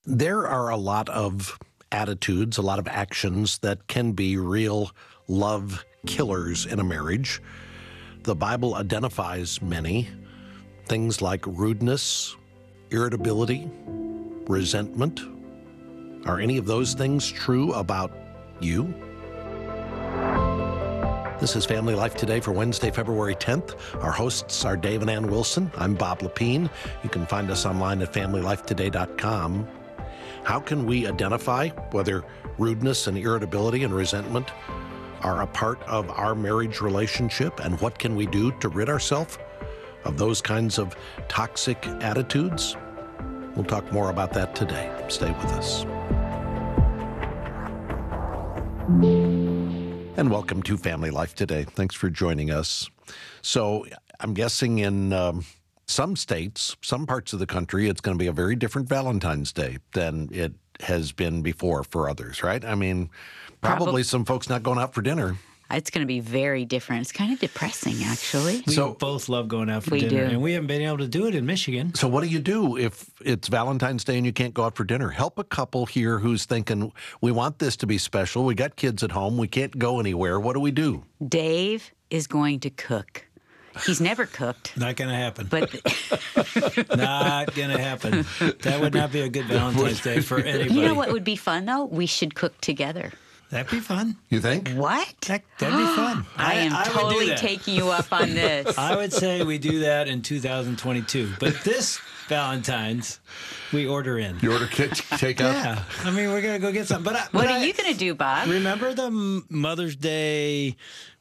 There are a lot of attitudes, a lot of actions that can be real love killers in a marriage. The Bible identifies many, things like rudeness, irritability, resentment. Are any of those things true about you? This is Family Life Today for Wednesday, February 10th. Our hosts are Dave and Ann Wilson. I'm Bob Lepine. You can find us online at FamilyLifeToday.com. How can we identify whether rudeness and irritability and resentment are a part of our marriage relationship, and what can we do to rid ourselves of those kinds of toxic attitudes? We'll talk more about that today. Stay with us. And welcome to Family Life Today. Thanks for joining us. So I'm guessing in some states, some parts of the country, it's going to be a very different Valentine's Day than it has been before for others, right? I mean, probably some folks not going out for dinner. It's going to be very different. It's kind of depressing, actually. We both love going out for dinner, and we haven't been able to do it in Michigan. So what do you do if it's Valentine's Day and you can't go out for dinner? Help a couple here who's thinking, we want this to be special. We got kids at home. We can't go anywhere. What do we do? Dave is going to cook. He's never cooked. Not going to happen. But not going to happen. That would not be a good Valentine's Day for anybody. You know what would be fun, though? We should cook together. That'd be fun. You think? What? That'd be fun. I am totally taking you up on this. I would say we do that in 2022. But this Valentine's, we order in. You order takeout? Yeah. I mean, we're going to go get something. What are you going to do, Bob? Remember the Mother's Day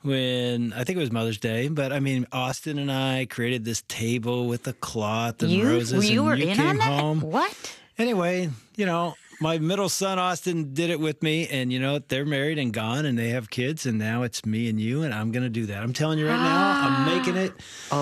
when, I think it was Mother's Day, but I mean, Austin and I created this table with a cloth and roses. You were and you in came on that? home. What? Anyway, you know, my middle son, Austin, did it with me, and, you know, they're married and gone, and they have kids, and now it's me and you, and I'm going to do that. I'm telling you right now, I'm making it.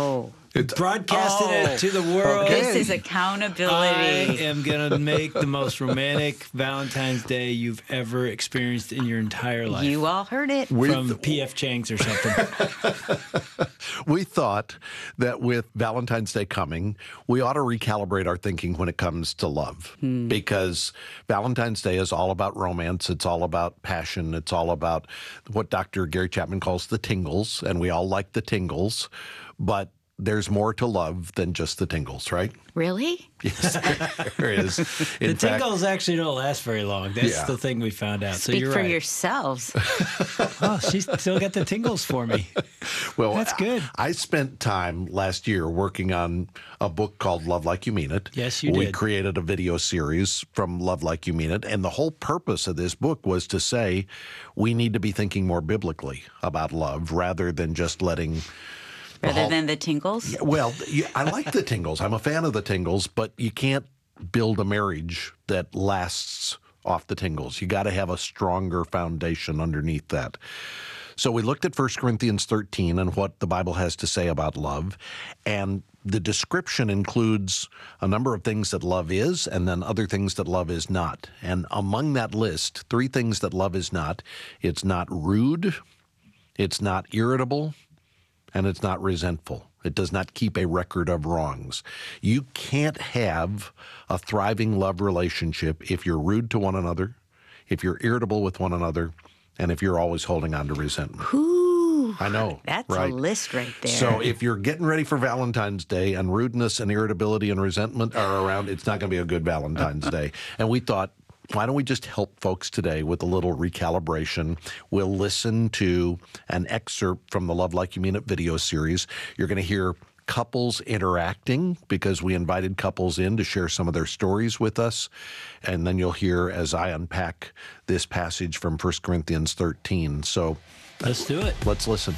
Broadcasting it to the world. Okay. This is accountability. I am going to make the most romantic Valentine's Day you've ever experienced in your entire life. You all heard it. From P.F. Chang's or something. We thought that with Valentine's Day coming, we ought to recalibrate our thinking when it comes to love. Because Valentine's Day is all about romance. It's all about passion. It's all about what Dr. Gary Chapman calls the tingles. And we all like the tingles. But there's more to love than just the tingles, right? Really? Yes, there is. The tingles actually don't last very long. That's the thing we found out. So Speak you're for right. yourselves. Oh, she's still got the tingles for me. Well, that's good. I spent time last year working on a book called Love Like You Mean It. Yes, you did. We created a video series from Love Like You Mean It. And the whole purpose of this book was to say we need to be thinking more biblically about love rather than just letting... Rather than the tingles? Well, I like the tingles. I'm a fan of the tingles, but you can't build a marriage that lasts off the tingles. You got to have a stronger foundation underneath that. So we looked at 1 Corinthians 13 and what the Bible has to say about love, and the description includes a number of things that love is and then other things that love is not. And among that list, 3 things that love is not: it's not rude, it's not irritable, and it's not resentful. It does not keep a record of wrongs. You can't have a thriving love relationship if you're rude to one another, if you're irritable with one another, and if you're always holding on to resentment. Ooh, I know, that's right? a list right there. So if you're getting ready for Valentine's Day and rudeness and irritability and resentment are around, it's not going to be a good Valentine's Day. And we thought, why don't we just help folks today with a little recalibration? We'll listen to an excerpt from the Love Like You Mean It video series. You're going to hear couples interacting because we invited couples in to share some of their stories with us. And then you'll hear as I unpack this passage from 1 Corinthians 13. So let's do it. Let's listen.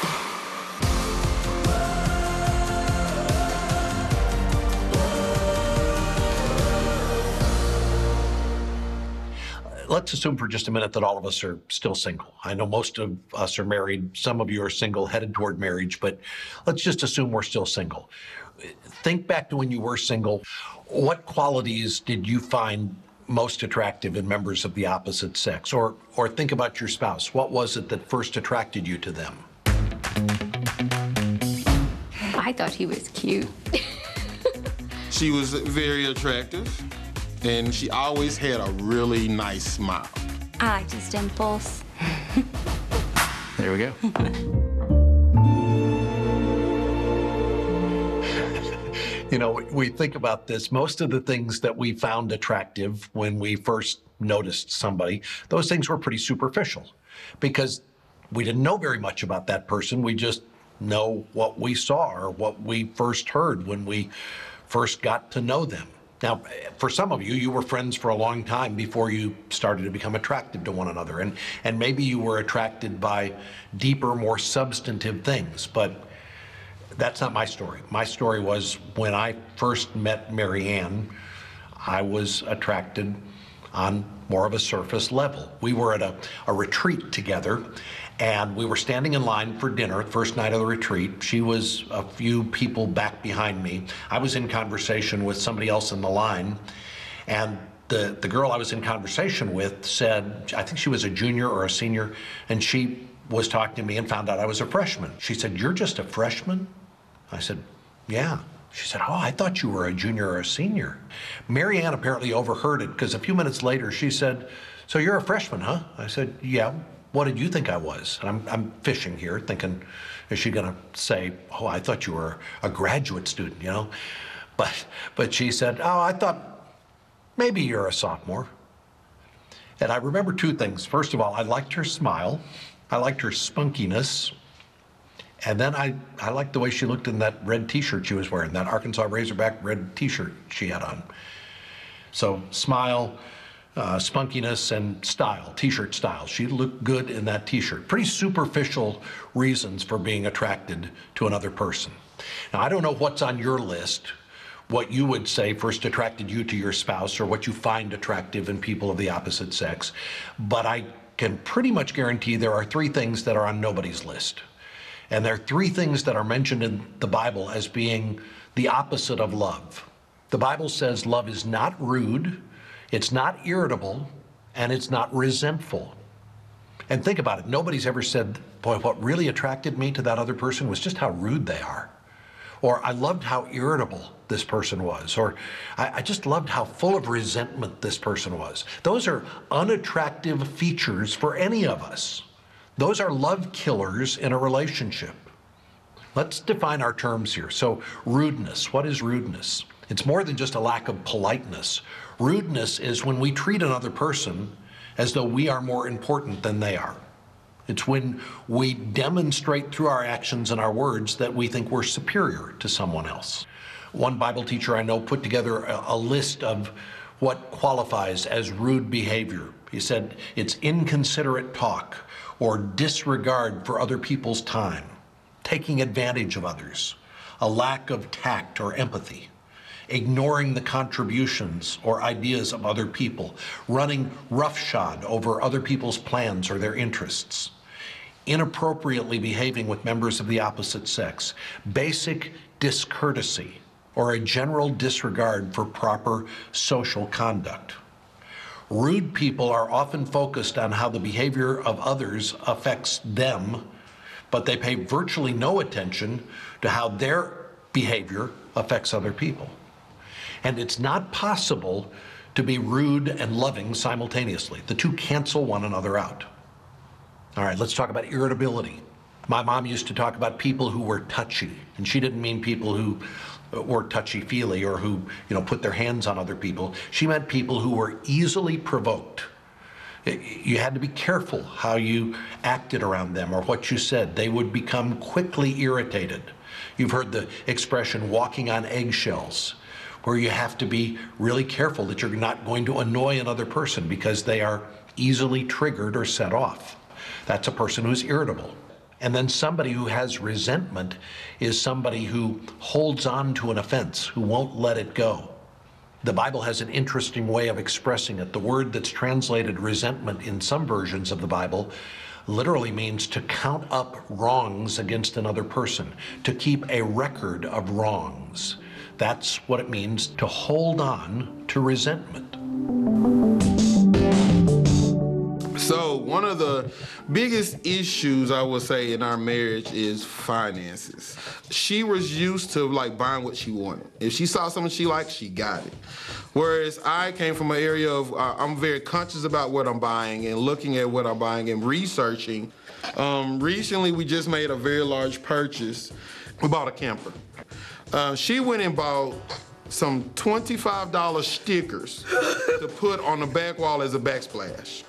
Let's assume for just a minute that all of us are still single. I know most of us are married. Some of you are single, headed toward marriage, but let's just assume we're still single. Think back to when you were single. What qualities did you find most attractive in members of the opposite sex? Or think about your spouse. What was it that first attracted you to them? I thought he was cute. She was very attractive. and she always had a really nice smile. I like his dimples. There we go. You know, we think about this. Most of the things that we found attractive when we first noticed somebody, those things were pretty superficial because we didn't know very much about that person. We just know what we saw or what we first heard when we first got to know them. Now, for some of you, you were friends for a long time before you started to become attracted to one another. And maybe you were attracted by deeper, more substantive things. But that's not my story. My story was when I first met Mary Ann, I was attracted on more of a surface level. We were at a retreat together, and we were standing in line for dinner, first night of the retreat. She was a few people back behind me. I was in conversation with somebody else in the line, and the girl I was in conversation with said, I think she was a junior or a senior, and she was talking to me and found out I was a freshman. She said, "You're just a freshman?" I said, "Yeah." She said, "Oh, I thought you were a junior or a senior." Mary Ann apparently overheard it because a few minutes later she said, "So you're a freshman, huh?" I said, "Yeah. What did you think I was?" And I'm fishing here, thinking, is she going to say, "Oh, I thought you were a graduate student, you know?" But she said, "Oh, I thought maybe you're a sophomore." And I remember two things. First of all, I liked her smile. I liked her spunkiness. And then I liked the way she looked in that red T-shirt she was wearing, that Arkansas Razorback red T-shirt she had on. So smile, spunkiness, and style, T-shirt style. She looked good in that T-shirt. Pretty superficial reasons for being attracted to another person. Now, I don't know what's on your list, what you would say first attracted you to your spouse, or what you find attractive in people of the opposite sex, but I can pretty much guarantee there are three things that are on nobody's list. And there are three things that are mentioned in the Bible as being the opposite of love. The Bible says love is not rude, it's not irritable, and it's not resentful. And think about it. Nobody's ever said, "Boy, what really attracted me to that other person was just how rude they are." Or, "I loved how irritable this person was." Or, I just loved how full of resentment this person was." Those are unattractive features for any of us. Those are love killers in a relationship. Let's define our terms here. So, rudeness. What is rudeness? It's more than just a lack of politeness. Rudeness is when we treat another person as though we are more important than they are. It's when we demonstrate through our actions and our words that we think we're superior to someone else. One Bible teacher I know put together a list of what qualifies as rude behavior. He said it's inconsiderate talk or disregard for other people's time, taking advantage of others, a lack of tact or empathy, ignoring the contributions or ideas of other people, running roughshod over other people's plans or their interests, inappropriately behaving with members of the opposite sex, basic discourtesy, or a general disregard for proper social conduct. Rude people are often focused on how the behavior of others affects them, but they pay virtually no attention to how their behavior affects other people. And it's not possible to be rude and loving simultaneously. The two cancel one another out. All right, let's talk about irritability. My mom used to talk about people who were touchy, and she didn't mean people who were touchy-feely or who, put their hands on other people. She meant people who were easily provoked. You had to be careful how you acted around them or what you said. They would become quickly irritated. You've heard the expression walking on eggshells, where you have to be really careful that you're not going to annoy another person because they are easily triggered or set off. That's a person who's irritable. And then somebody who has resentment is somebody who holds on to an offense, who won't let it go. The Bible has an interesting way of expressing it. The word that's translated resentment in some versions of the Bible literally means to count up wrongs against another person, to keep a record of wrongs. That's what it means to hold on to resentment. So one of the biggest issues I would say in our marriage is finances. She was used to like buying what she wanted. If she saw something she liked, she got it. Whereas I came from an area of I'm very conscious about what I'm buying and looking at what I'm buying and researching. Recently, we just made a very large purchase. We bought a camper. She went and bought some $25 stickers to put on the back wall as a backsplash.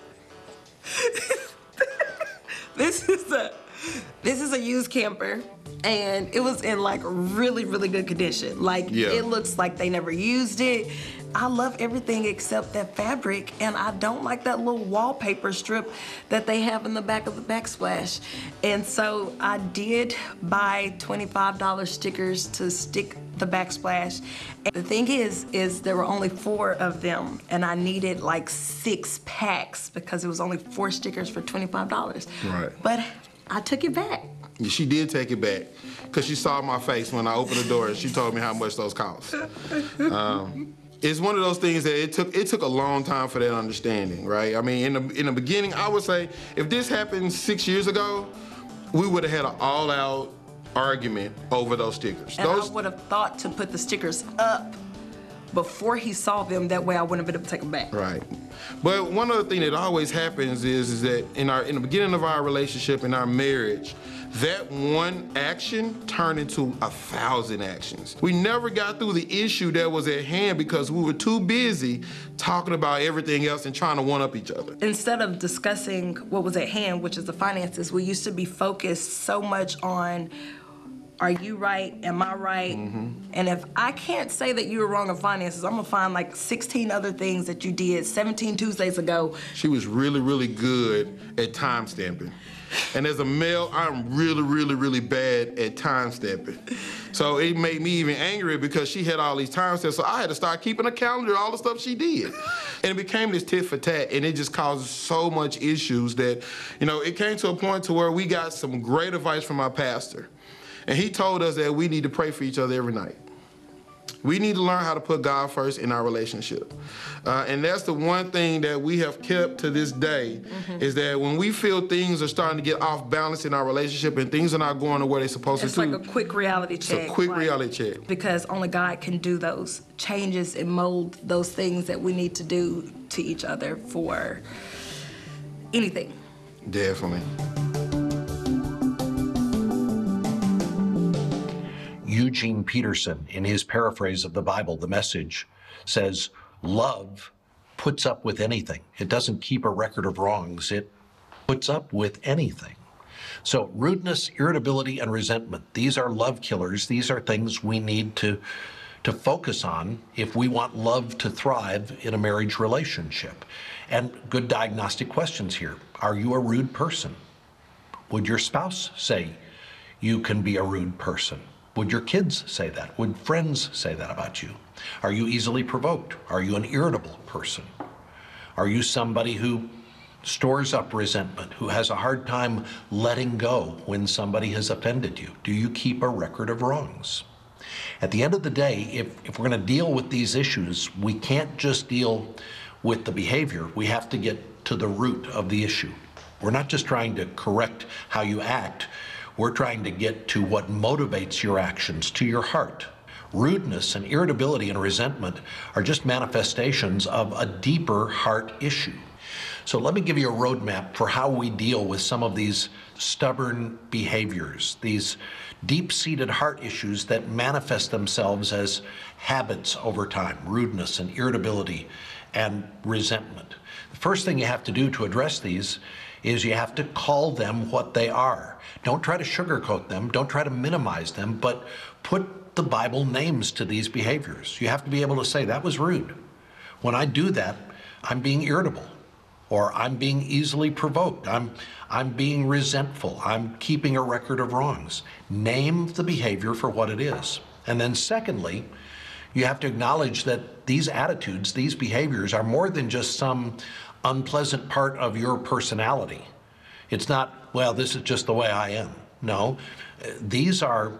This is a used camper, and it was in like really, really good condition. Like It looks like they never used it. I love everything except that fabric, and I don't like that little wallpaper strip that they have in the back of the backsplash. And so I did buy $25 stickers to stick the backsplash. And the thing is there were only 4 of them, and I needed like 6 packs because it was only 4 stickers for $25. Right. But I took it back. She did take it back because she saw my face when I opened the door and she told me how much those cost. It's one of those things that it took a long time for that understanding, right? I mean, in the beginning, I would say if this happened 6 years ago, we would have had an all-out argument over those stickers. And I would have thought to put the stickers up before he saw them. That way I wouldn't have been able to take them back. Right. But one other thing that always happens is that in the beginning of our relationship, in our marriage, that one action turned into 1,000 actions. We never got through the issue that was at hand because we were too busy talking about everything else and trying to one-up each other. Instead of discussing what was at hand, which is the finances, we used to be focused so much on, are you right? Am I right? Mm-hmm. And if I can't say that you were wrong on finances, I'm gonna find like 16 other things that you did 17 Tuesdays ago. She was really, really good at time stamping. And as a male, I'm really, really, really bad at time stamping. So it made me even angrier because she had all these time stamps, so I had to start keeping a calendar of all the stuff she did. And it became this tit for tat, and it just caused so much issues that, it came to a point to where we got some great advice from our pastor. And he told us that we need to pray for each other every night. We need to learn how to put God first in our relationship. And that's the one thing that we have kept to this day, is that when we feel things are starting to get off balance in our relationship and things are not going the way they're supposed to. It's like a quick reality check. It's a quick reality check. Because only God can do those changes and mold those things that we need to do to each other for anything. Definitely. Eugene Peterson, in his paraphrase of the Bible, The Message, says, love puts up with anything. It doesn't keep a record of wrongs. It puts up with anything. So rudeness, irritability, and resentment, these are love killers. These are things we need to focus on if we want love to thrive in a marriage relationship. And good diagnostic questions here. Are you a rude person? Would your spouse say you can be a rude person? Would your kids say that? Would friends say that about you? Are you easily provoked? Are you an irritable person? Are you somebody who stores up resentment, who has a hard time letting go when somebody has offended you? Do you keep a record of wrongs? At the end of the day, if we're going to deal with these issues, we can't just deal with the behavior. We have to get to the root of the issue. We're not just trying to correct how you act. We're trying to get to what motivates your actions, to your heart. Rudeness and irritability and resentment are just manifestations of a deeper heart issue. So let me give you a roadmap for how we deal with some of these stubborn behaviors, these deep-seated heart issues that manifest themselves as habits over time, rudeness and irritability and resentment. The first thing you have to do to address these is you have to call them what they are. Don't try to sugarcoat them, don't try to minimize them, but put the Bible names to these behaviors. You have to be able to say, that was rude. When I do that, I'm being irritable, or I'm being easily provoked, I'm being resentful, I'm keeping a record of wrongs. Name the behavior for what it is. And then secondly, you have to acknowledge that these attitudes, these behaviors are more than just some unpleasant part of your personality. It's not, well, this is just the way I am. No, these are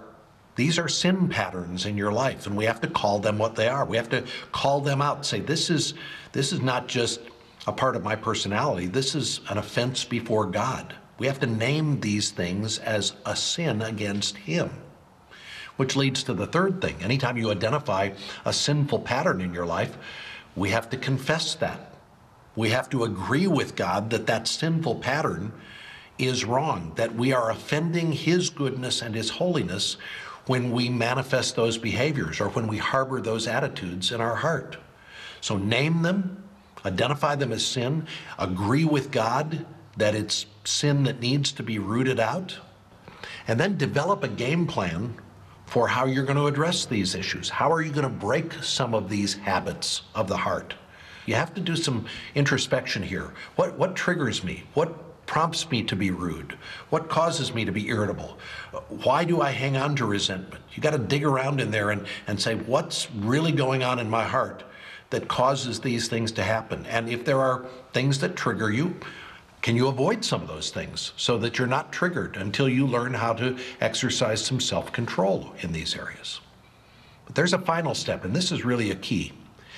sin patterns in your life, and we have to call them what they are. We have to call them out and say, this is not just a part of my personality. This is an offense before God. We have to name these things as a sin against Him. Which leads to the third thing. Anytime you identify a sinful pattern in your life, we have to confess that. We have to agree with God that that sinful pattern is wrong, that we are offending His goodness and His holiness when we manifest those behaviors or when we harbor those attitudes in our heart. So name them, identify them as sin, agree with God that it's sin that needs to be rooted out, and then develop a game plan for how you're going to address these issues. How are you going to break some of these habits of the heart? You have to do some introspection here. What triggers me? What prompts me to be rude? What causes me to be irritable? Why do I hang on to resentment? You got to dig around in there and say, what's really going on in my heart that causes these things to happen? And if there are things that trigger you, can you avoid some of those things so that you're not triggered until you learn how to exercise some self-control in these areas? But there's a final step, and this is really a key.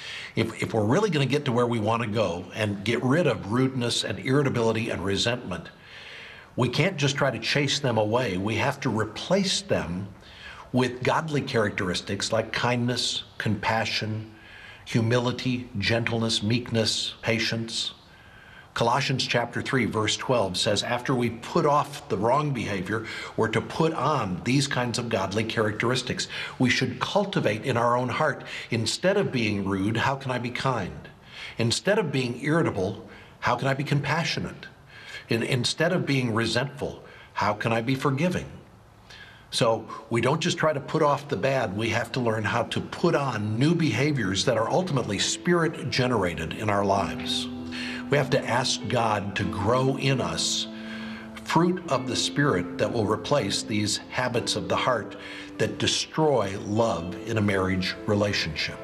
If we're really going to get to where we want to go and get rid of rudeness and irritability and resentment, we can't just try to chase them away. We have to replace them with godly characteristics like kindness, compassion, humility, gentleness, meekness, patience. Colossians chapter 3, verse 12 says, after we put off the wrong behavior, we're to put on these kinds of godly characteristics. We should cultivate in our own heart, instead of being rude, how can I be kind? Instead of being irritable, how can I be compassionate? Instead of being resentful, how can I be forgiving? So we don't just try to put off the bad, we have to learn how to put on new behaviors that are ultimately spirit generated in our lives. We have to ask God to grow in us fruit of the Spirit that will replace these habits of the heart that destroy love in a marriage relationship.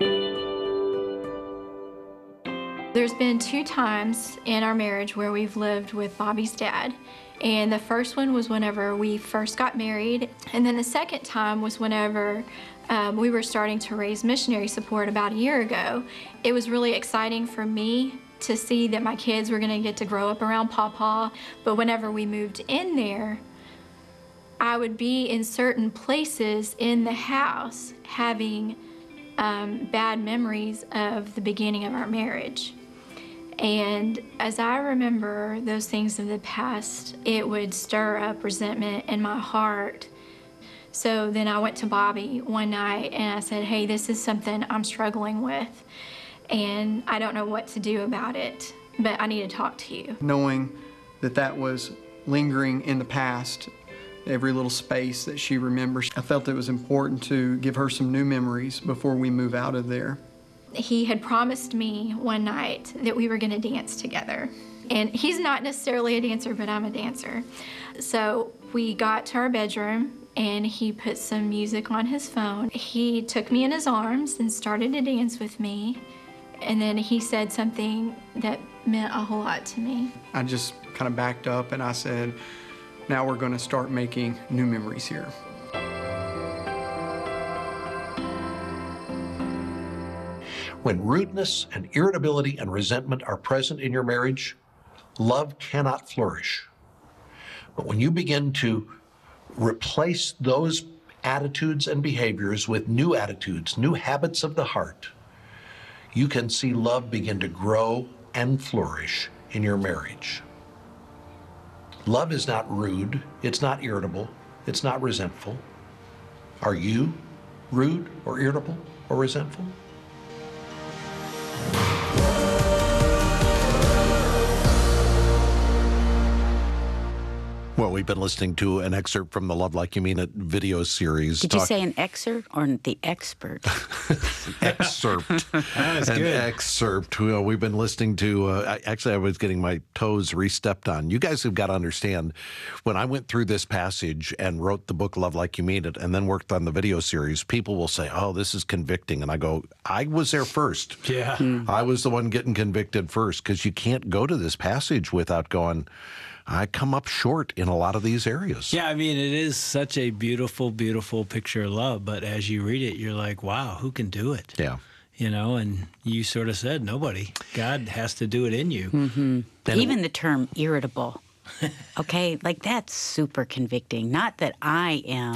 There's been 2 times in our marriage where we've lived with Bobby's dad. And the first one was whenever we first got married. And then the second time was whenever we were starting to raise missionary support about a year ago. It was really exciting for me to see that my kids were gonna get to grow up around Pawpaw, but whenever we moved in there, I would be in certain places in the house having bad memories of the beginning of our marriage. And as I remember those things of the past, it would stir up resentment in my heart. So then I went to Bobby one night and I said, hey, this is something I'm struggling with, and I don't know what to do about it, but I need to talk to you. Knowing that that was lingering in the past, every little space that she remembers, I felt it was important to give her some new memories before we move out of there. He had promised me one night that we were gonna dance together. And he's not necessarily a dancer, but I'm a dancer. So we got to our bedroom and he put some music on his phone. He took me in his arms and started to dance with me. And then he said something that meant a whole lot to me. I just kind of backed up and I said, now we're gonna start making new memories here. When rudeness and irritability and resentment are present in your marriage, love cannot flourish. But when you begin to replace those attitudes and behaviors with new attitudes, new habits of the heart, you can see love begin to grow and flourish in your marriage. Love is not rude, it's not irritable, it's not resentful. Are you rude or irritable or resentful? Well, we've been listening to an excerpt from the Love Like You Mean It video series. Did you say an excerpt or the expert? Excerpt. That was An good. excerpt. Well, we've been listening to, actually, I was getting my toes re-stepped on. You guys have got to understand, when I went through this passage and wrote the book Love Like You Mean It and then worked on the video series, people will say, oh, this is convicting. And I go, I was there first. Yeah. I was the one getting convicted first, because you can't go to this passage without going, I come up short in a lot of these areas. Yeah, I mean, it is such a beautiful, beautiful picture of love. But as you read it, you're like, wow, who can do it? Yeah. and you sort of said, nobody. God has to do it in you. Mm-hmm. Even the term irritable. Okay, like that's super convicting. Not that I am.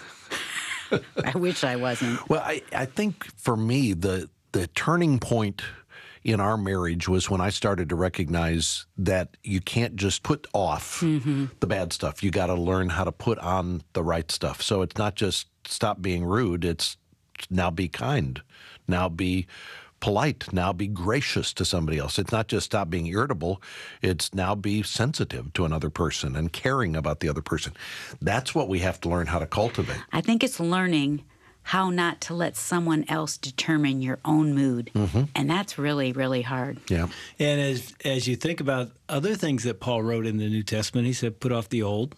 I wish I wasn't. Well, I think for me, the turning point in our marriage was when I started to recognize that you can't just put off the bad stuff. You got to learn how to put on the right stuff. So it's not just stop being rude. It's now be kind. Now be polite. Now be gracious to somebody else. It's not just stop being irritable. It's now be sensitive to another person and caring about the other person. That's what we have to learn how to cultivate. I think it's learning how not to let someone else determine your own mood. And that's really, really hard. Yeah. And as you think about other things that Paul wrote in the New Testament, he said, put off the old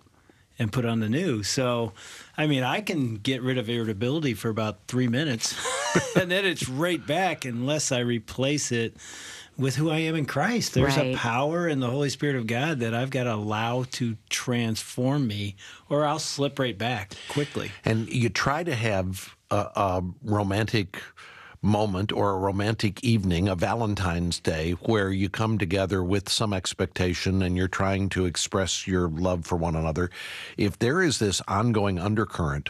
and put on the new. So, I mean, I can get rid of irritability for about 3 minutes, and then it's right back unless I replace it with who I am in Christ. There's a power in the Holy Spirit of God that I've got to allow to transform me, or I'll slip right back quickly. And you try to have a romantic moment or a romantic evening, a Valentine's Day, where you come together with some expectation and you're trying to express your love for one another. If there is this ongoing undercurrent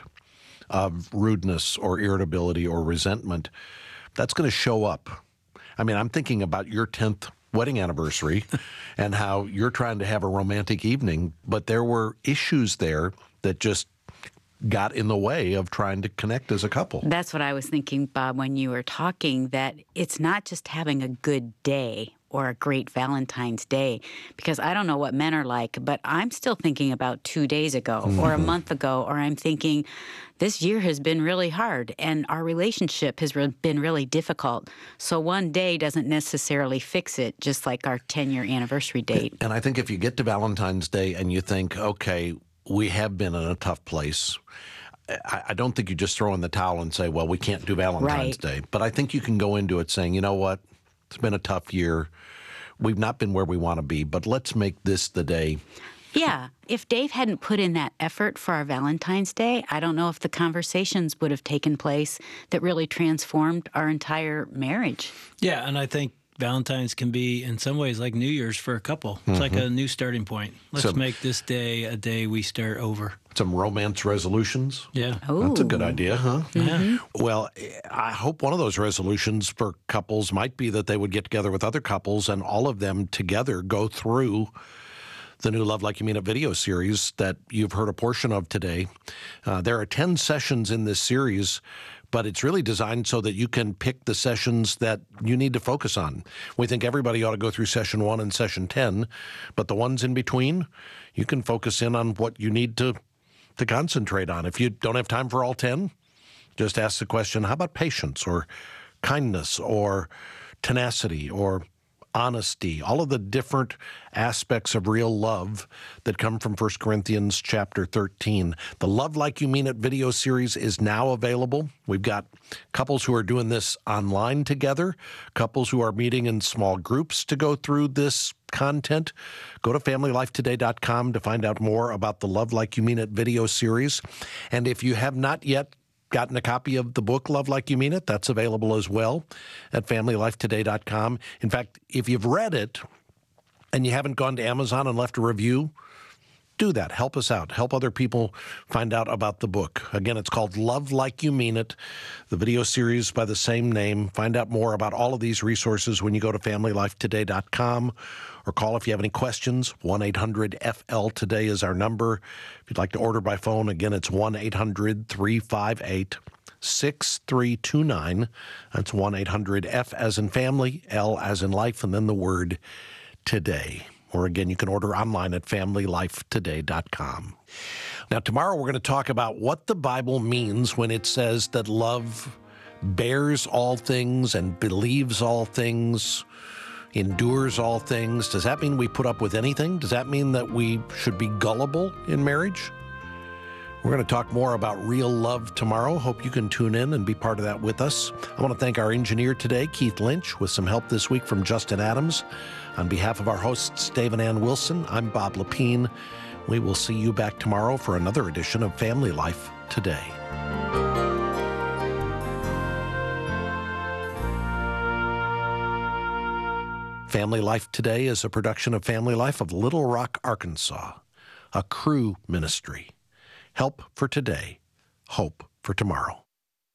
of rudeness or irritability or resentment, that's going to show up. I mean, I'm thinking about your 10th wedding anniversary and how you're trying to have a romantic evening, but there were issues there that just got in the way of trying to connect as a couple. That's what I was thinking, Bob, when you were talking, that it's not just having a good day or a great Valentine's Day, because I don't know what men are like, but I'm still thinking about 2 days ago or a month ago, or I'm thinking this year has been really hard and our relationship has been really difficult. So one day doesn't necessarily fix it, just like our 10-year anniversary date. And I think if you get to Valentine's Day and you think, okay, we have been in a tough place, I don't think you just throw in the towel and say, well, we can't do Valentine's Day. But I think you can go into it saying, you know what, it's been a tough year. We've not been where we want to be, but let's make this the day. Yeah. If Dave hadn't put in that effort for our Valentine's Day, I don't know if the conversations would have taken place that really transformed our entire marriage. Yeah, and I think Valentine's can be, in some ways, like New Year's for a couple. It's like a new starting point. Let's make this day a day we start over. Some romance resolutions? Yeah. Ooh. That's a good idea, huh? Yeah. Well, I hope one of those resolutions for couples might be that they would get together with other couples and all of them together go through the new Love Like You Mean It video series that you've heard a portion of today. There are 10 sessions in this series, but it's really designed so that you can pick the sessions that you need to focus on. We think everybody ought to go through session 1 and session 10, but the ones in between, you can focus in on what you need to concentrate on. If you don't have time for all 10, just ask the question, how about patience or kindness or tenacity or honesty, all of the different aspects of real love that come from 1 Corinthians chapter 13. The Love Like You Mean It video series is now available. We've got couples who are doing this online together, couples who are meeting in small groups to go through this content. Go to FamilyLifeToday.com to find out more about the Love Like You Mean It video series. And if you have not yet gotten a copy of the book, Love Like You Mean It, that's available as well at FamilyLifeToday.com. In fact, if you've read it and you haven't gone to Amazon and left a review, do that. Help us out. Help other people find out about the book. Again, it's called Love Like You Mean It, the video series by the same name. Find out more about all of these resources when you go to FamilyLifeToday.com or call if you have any questions. 1-800-FL-TODAY is our number. If you'd like to order by phone, again, it's 1-800-358-6329. That's 1-800-F as in family, L as in life, and then the word today. Or again, you can order online at FamilyLifeToday.com. Now, tomorrow we're going to talk about what the Bible means when it says that love bears all things and believes all things, endures all things. Does that mean we put up with anything? Does that mean that we should be gullible in marriage? We're going to talk more about real love tomorrow. Hope you can tune in and be part of that with us. I want to thank our engineer today, Keith Lynch, with some help this week from Justin Adams. On behalf of our hosts, Dave and Ann Wilson, I'm Bob Lepine. We will see you back tomorrow for another edition of Family Life Today. Family Life Today is a production of Family Life of Little Rock, Arkansas, a Cru ministry. Help for today, hope for tomorrow.